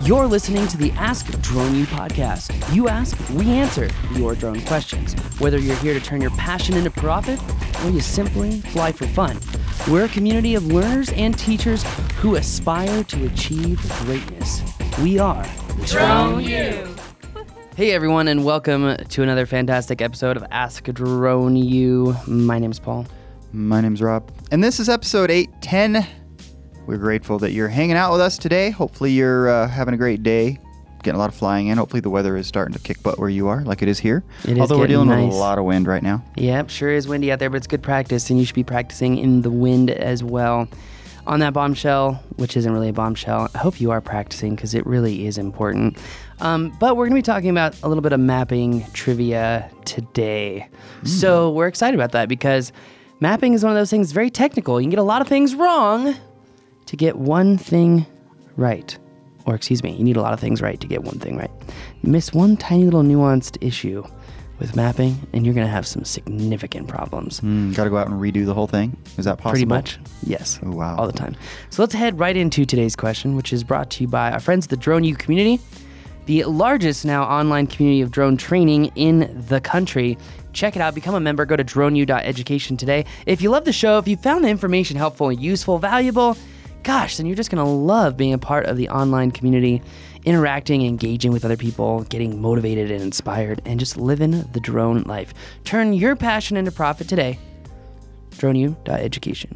You're listening to the Ask Drone U podcast. You ask, we answer your drone questions. Whether you're here to turn your passion into profit or you simply fly for fun, we're a community of learners and teachers who aspire to achieve greatness. We are Drone U. Hey everyone, and welcome to another fantastic episode of Ask Drone U. My name's Paul. My name's Rob. And this is episode 810. We're grateful that you're hanging out with us today. Hopefully you're having a great day, getting a lot of flying in. Hopefully the weather is starting to kick butt where you are, like it is here. Although we're dealing with a lot of wind right now. Yep, sure is windy out there, but it's good practice, and you should be practicing in the wind as well. On that bombshell, which isn't really a bombshell, I hope you are practicing because it really is important. But we're going to be talking about a little bit of mapping trivia today. So we're excited about that because mapping is one of those things very technical. You can get a lot of things wrong to get one thing right. Or excuse me, you need a lot of things right to get one thing right. Miss one tiny little nuanced issue with mapping, and you're going to have some significant problems. Got to go out and redo the whole thing? Is that possible? Pretty much, yes. Oh, wow. All the time. So let's head right into today's question, which is brought to you by our friends at the Drone U community, the largest now online community of drone training in the country. Check it out. Become a member. Go to droneu.education today. If you love the show, if you found the information helpful, useful, valuable, gosh, then you're just going to love being a part of the online community, interacting, engaging with other people, getting motivated and inspired, and just living the drone life. Turn your passion into profit today. droneu.education.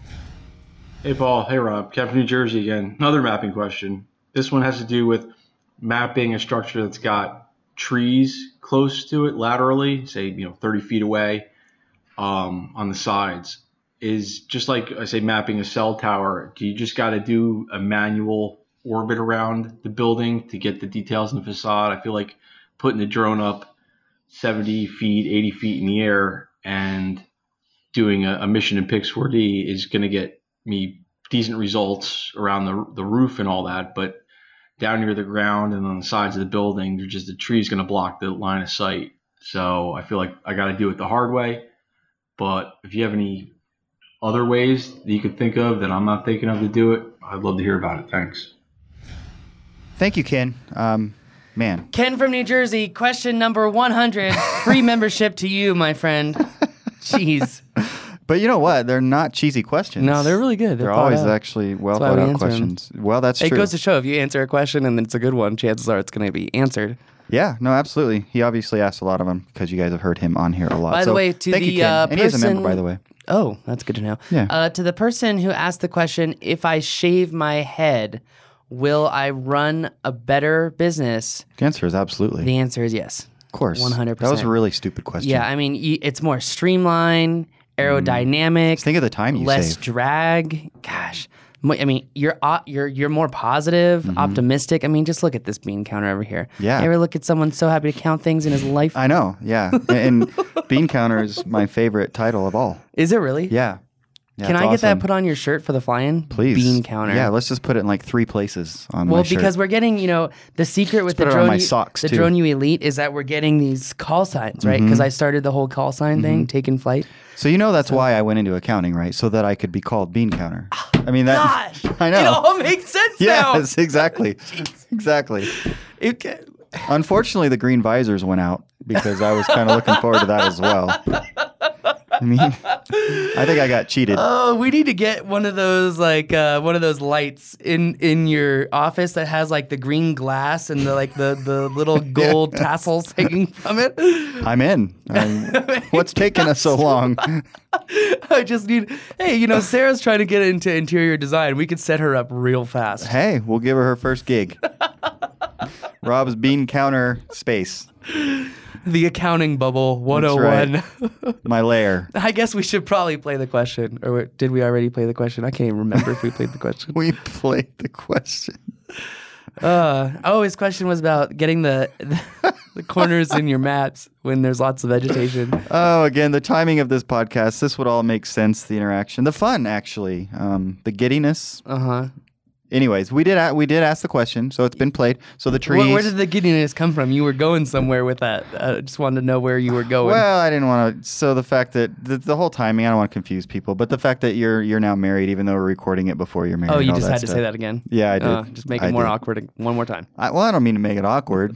Hey, Paul. Hey, Rob. Kev from New Jersey again. Another mapping question. This one has to do with mapping a structure that's got trees close to it laterally, say, 30 feet away on the sides. Is just like I say, mapping a cell tower. Do you just got to do a manual orbit around the building to get the details in the facade? I feel like putting the drone up 70 feet, 80 feet in the air and doing a mission in Pix4D is going to get me decent results around the roof and all that. But down near the ground and on the sides of the building, the tree's going to block the line of sight. So I feel like I got to do it the hard way. But if you have any other ways that you could think of that I'm not thinking of to do it, I'd love to hear about it. Thanks. Thank you, Ken. Man. Ken from New Jersey, question number 100. Free membership to you, my friend. Jeez. But you know what? They're not cheesy questions. No, they're really good. They're always actually well thought out questions. Well, that's true. It goes to show if you answer a question and it's a good one, chances are it's going to be answered. Yeah, no, absolutely. He obviously asked a lot of them because you guys have heard him on here a lot. By the way, to thank the you, Ken. person, and he is a member, by the way. Oh, that's good to know. Yeah. To the person who asked the question, if I shave my head, will I run a better business? The answer is absolutely. The answer is yes. Of course. 100%. That was a really stupid question. Yeah, I mean, it's more streamlined, aerodynamic. Just think of the time you less save. drag. Gosh. I mean, you're more positive, optimistic. I mean, just look at this bean counter over here. Yeah. You ever look at someone so happy to count things in his life? I know, yeah. And bean counter is my favorite title of all. Is it really? Yeah. Can I get that put on your shirt for the fly-in? Please. Bean counter. Yeah, let's just put it in like 3 places on my shirt. Well, because we're getting, the secret with the put it on my socks, the too. Drone U Elite is that we're getting these call signs, right? Because I started the whole call sign thing, taking flight. So that's why I went into accounting, right? So that I could be called bean counter. I mean, Gosh, I know. It all makes sense now. Yes, exactly. Exactly. Unfortunately, the green visors went out because I was kind of looking forward to that as well. I mean, I think I got cheated. Oh, we need to get one of those lights in your office that has like the green glass and the little gold tassels hanging from it. I'm in. What's taking us so long? I just need. Hey, Sarah's trying to get into interior design. We could set her up real fast. Hey, we'll give her first gig. Rob's bean counter space. The accounting bubble 101. That's right. My lair. I guess we should probably play the question. Or did we already play the question? I can't even remember if we played the question. We played the question. His question was about getting the corners in your maps when there's lots of vegetation. Oh, again, the timing of this podcast, this would all make sense, the interaction. The fun, actually. The giddiness. Anyways, we did ask the question, so it's been played. So the trees. Where did the giddiness come from? You were going somewhere with that. I just wanted to know where you were going. Well, I didn't want to. So the fact that the whole timing, I don't want to confuse people, but the fact that you're now married, even though we're recording it before you're married. Oh, you just had to say that again. Yeah, I did. Just make it more awkward one more time. I don't mean to make it awkward.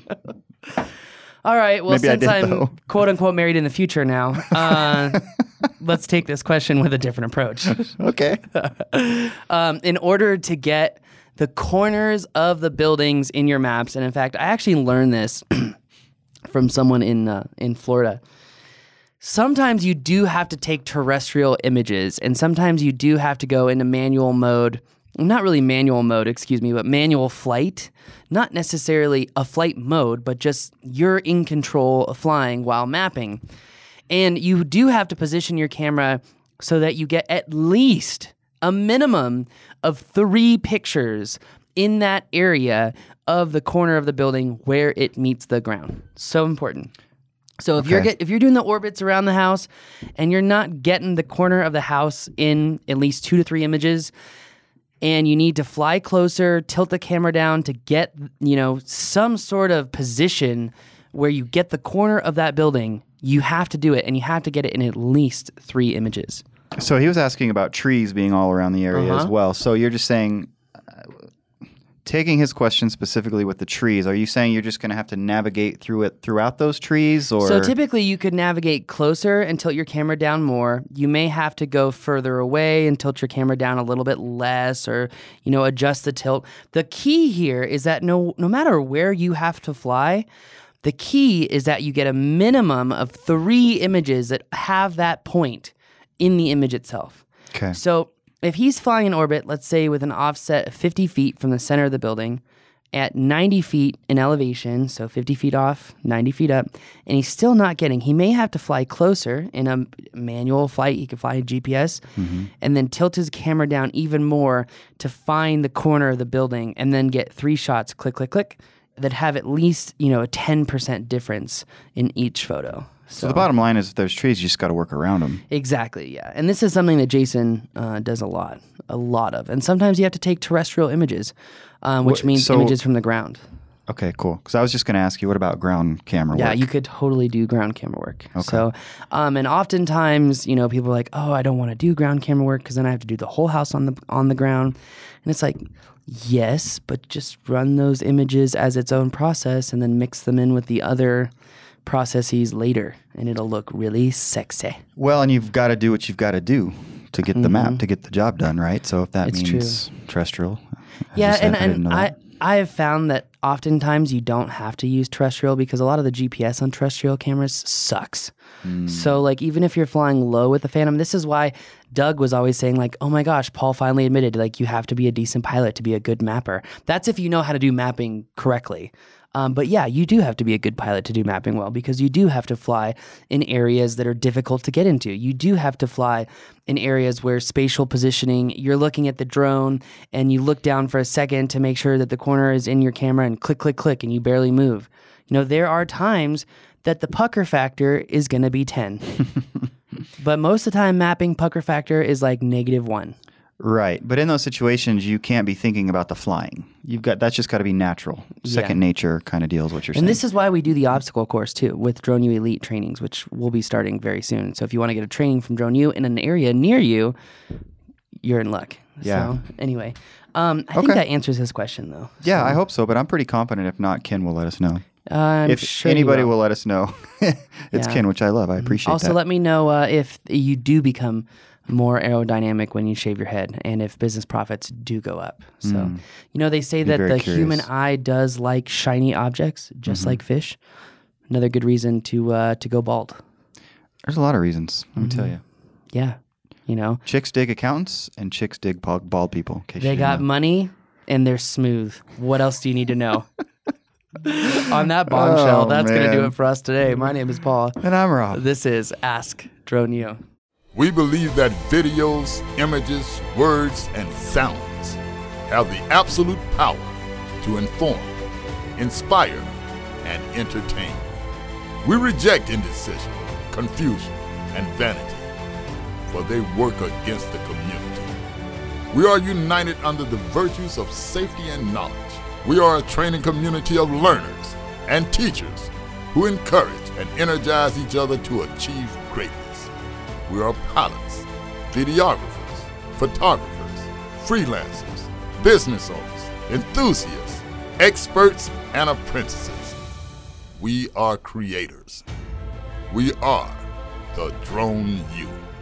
All right. Well, Maybe since I'm though. quote unquote married in the future now, let's take this question with a different approach. Okay. In order to get the corners of the buildings in your maps, and in fact, I actually learned this from someone in Florida. Sometimes you do have to take terrestrial images, and sometimes you do have to go into manual mode. Not really manual mode, excuse me, but manual flight. Not necessarily a flight mode, but just you're in control of flying while mapping. And you do have to position your camera so that you get at least a minimum of 3 pictures in that area of the corner of the building where it meets the ground. So important. So if you're doing the orbits around the house and you're not getting the corner of the house in at least 2 to 3 images, and you need to fly closer, tilt the camera down to get, some sort of position where you get the corner of that building, you have to do it, and you have to get it in at least 3 images. So he was asking about trees being all around the area as well. So you're just saying, taking his question specifically with the trees, are you saying you're just going to have to navigate through it throughout those trees? Or So typically you could navigate closer and tilt your camera down more. You may have to go further away and tilt your camera down a little bit less, or adjust the tilt. The key here is that no matter where you have to fly, the key is that you get a minimum of 3 images that have that point in the image itself. Okay. So if he's flying in orbit, let's say with an offset of 50 feet from the center of the building, at 90 feet in elevation, so 50 feet off, 90 feet up, and he's still not getting, he may have to fly closer in a manual flight. He could fly a GPS and then tilt his camera down even more to find the corner of the building and then get 3 shots, click, click, click, that have at least, a 10% difference in each photo. So the bottom line is, if there's trees, you just got to work around them. Exactly, yeah. And this is something that Jason does a lot of. And sometimes you have to take terrestrial images, which means images from the ground. Okay, cool. Because I was just going to ask you, what about ground camera work? Yeah, you could totally do ground camera work. Okay. So, and oftentimes, people are like, oh, I don't want to do ground camera work because then I have to do the whole house on the ground. And it's like, yes, but just run those images as its own process and then mix them in with the other processes later, and it'll look really sexy. Well, and you've got to do what you've got to do to get the map, to get the job done, right? So if that It's means terrestrial. Yeah, and I have found that oftentimes you don't have to use terrestrial because a lot of the GPS on terrestrial cameras sucks. So like even if you're flying low with the Phantom, this is why Doug was always saying like, oh my gosh, Paul finally admitted like you have to be a decent pilot to be a good mapper. That's if you know how to do mapping correctly. But yeah, you do have to be a good pilot to do mapping well because you do have to fly in areas that are difficult to get into. You do have to fly in areas where spatial positioning, you're looking at the drone and you look down for a second to make sure that the corner is in your camera and click, click, click, and you barely move. There are times that the pucker factor is going to be 10. But most of the time, mapping pucker factor is like -1. Right. But in those situations, you can't be thinking about the flying. That's just got to be natural. Second nature kind of deal is what you're saying. And this is why we do the obstacle course too with Drone U Elite trainings, which will be starting very soon. So if you want to get a training from Drone U in an area near you, you're in luck. Yeah. So anyway, I think that answers his question though. Yeah, So, I hope so, but I'm pretty confident. If not, Ken will let us know. I'm If sure anybody you will let us know. It's Yeah. Ken, which I love. I appreciate Also, that. let me know if you do become more aerodynamic when you shave your head and if business profits do go up. So, they say that very the human curious. eye does like shiny objects, just like fish. Another good reason to go bald. There's a lot of reasons, let me tell you. Yeah. Chicks dig accountants and chicks dig bald people. In case They you got didn't know. money and they're smooth. What else do you need to know? On that bombshell, Oh, that's going to do man. it for us today. My name is Paul. And I'm Rob. This is Ask Drone U. We believe that videos, images, words, and sounds have the absolute power to inform, inspire, and entertain. We reject indecision, confusion, and vanity, for they work against the community. We are united under the virtues of safety and knowledge. We are a training community of learners and teachers who encourage and energize each other to achieve greatness. We are pilots, videographers, photographers, freelancers, business owners, enthusiasts, experts, and apprentices. We are creators. We are the Drone U.